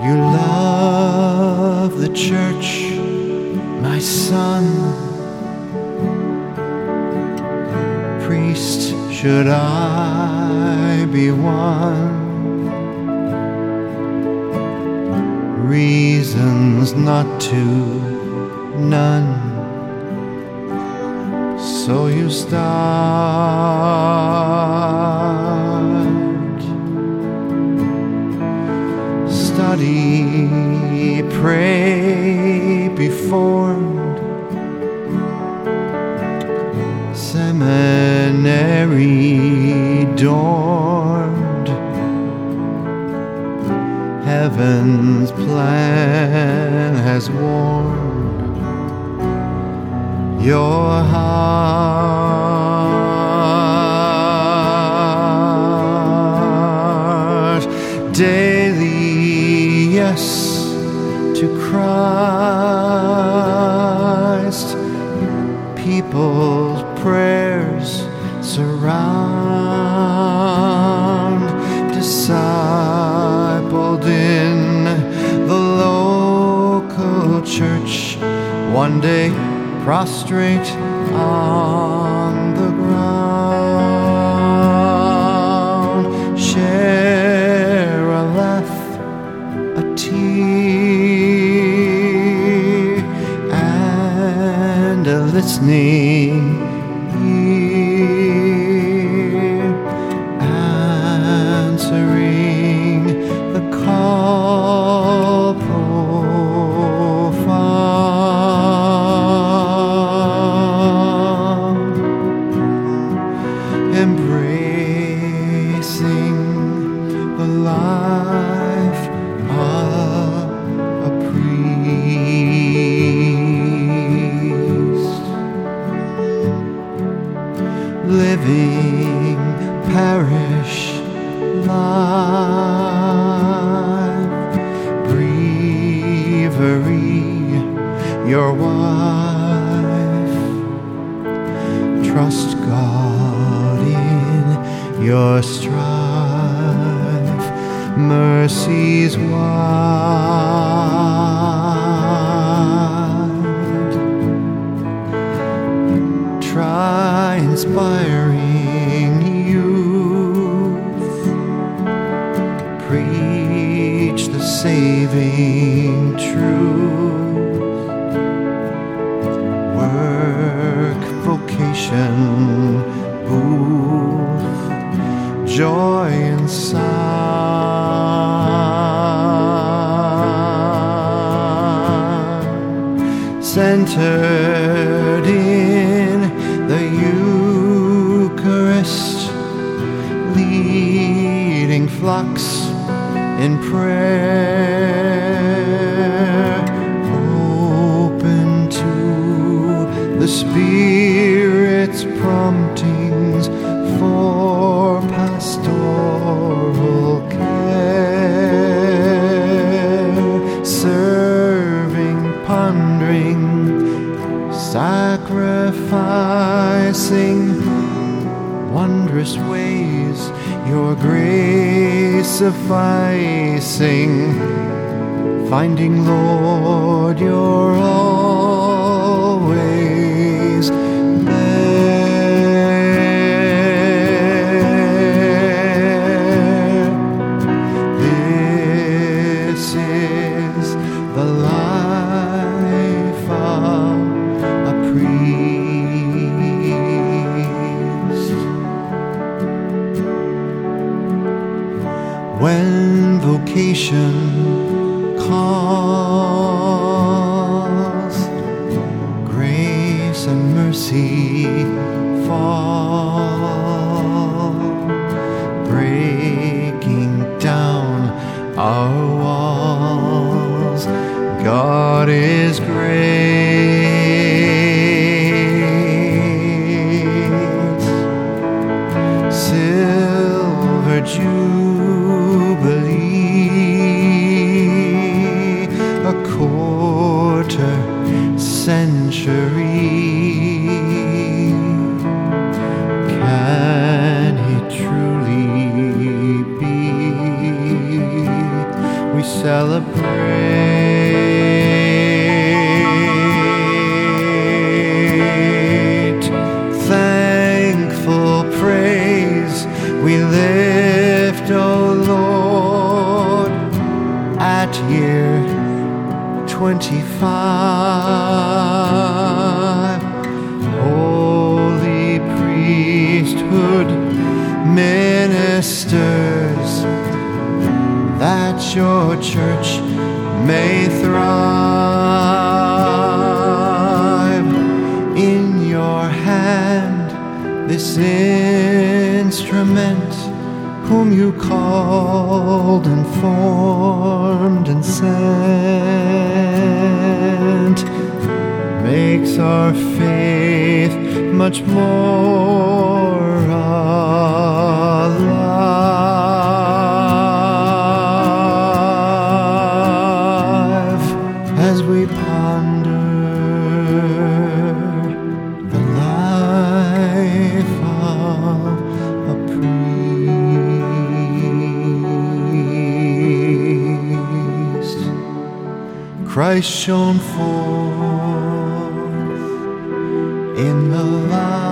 You love the church, my son. Priest should I be one. Reasons not to, none. So you start. Study, pray, be formed. Seminary dormed. Heaven's plan has warmed your heart. Daily yes to Christ. People's prayers surround. Discipled in the local church, one day prostrate on the ground. Share a laugh, a tear, and a listening ear, answering the call profound, embracing the life of a priest, living parish life, breviary, your wife. Trust God in your strife, mercy's wide. Try inspiring youth, preach the saving truth, work, vocation, booth, joy inside, centered in the Eucharist, leading flocks in prayer, open to the Spirit's promptings for pastoral care, serving, pondering, sacrificing, wondrous ways, your grace sufficing, finding, Lord, you're always there. This is the life of a priest. When vocation calls, grace and mercy fall, breaking down our walls. God is great. Silver jubilee, celebrate. Thankful praise we lift, O Lord, at year 25. Holy priesthood ministers, that your church may thrive. In your hand this instrument, whom you called and formed and sent, makes our faith much more alive as we ponder the life of a priest. Christ shone forth in the light